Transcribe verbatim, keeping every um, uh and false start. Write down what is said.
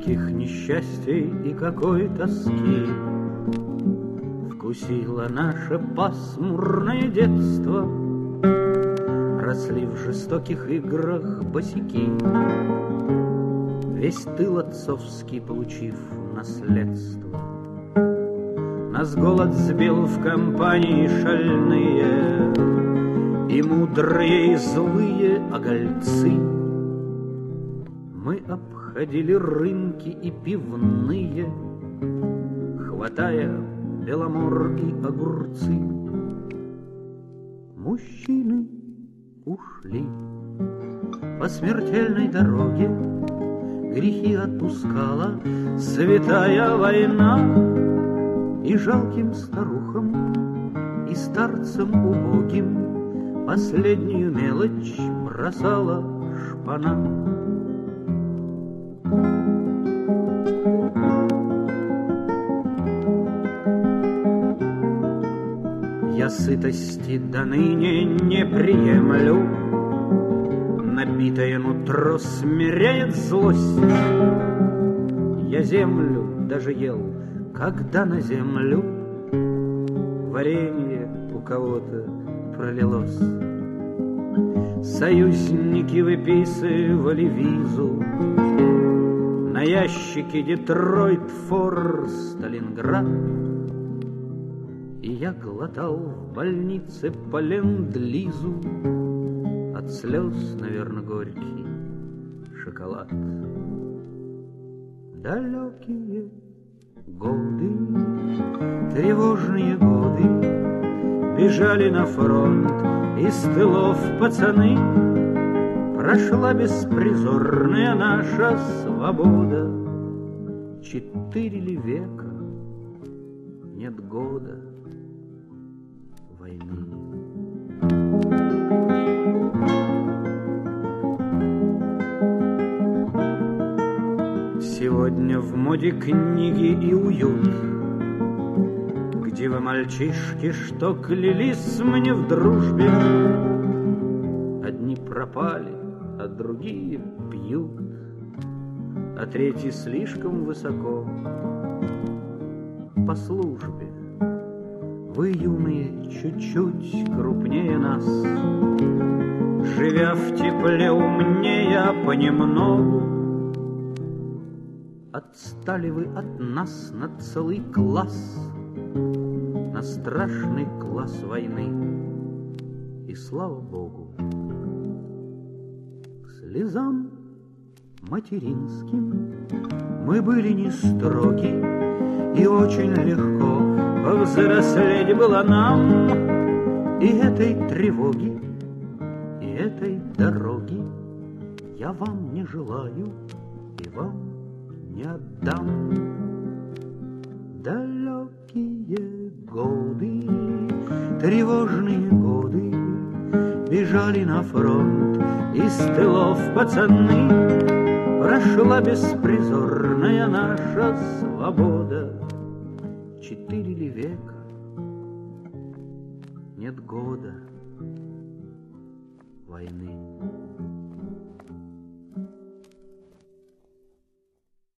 Каких несчастий и какой тоски вкусило наше пасмурное детство. Росли в жестоких играх босяки, весь тыл отцовский получив наследство. Нас голод сбил в компании шальные, и мудрые, и злые огольцы. Мы обходили рынки и пивные, хватая беломор и огурцы. Мужчины ушли по смертельной дороге, грехи отпускала святая война. И жалким старухам, и старцам убогим последнюю мелочь бросала шпана. Я сытости до ныне не приемлю, набитое нутро смиряет злость. Я землю даже ел, когда на землю варенье у кого-то пролилось. Союзники выписывали визу на ящике Детройт, Фор, Сталинград. И я глотал в больнице по ленд-лизу от слез, наверное, горький шоколад. Далекие годы, тревожные годы, бежали на фронт из тылов пацаны. Прошла беспризорная наша свобода. Четыре ли века нет года войны. Сегодня в моде книги и уют. Где вы, мальчишки, что клялись мне в дружбе? Одни пропали, а другие пьют, а третьи слишком высоко по службе. Вы, юные, чуть-чуть крупнее нас, живя в тепле умнее понемногу. Отстали вы от нас на целый класс, на страшный класс войны. И слава Богу, к слезам материнским мы были не строги, и очень легко повзрослеть было нам. И этой тревоги, и этой дороги я вам не желаю и вам не отдам. Далекие годы, тревожные годы, бежали на фронт из тылов пацаны. Прошла беспризорная наша свобода. Четыре ли века нет года войны.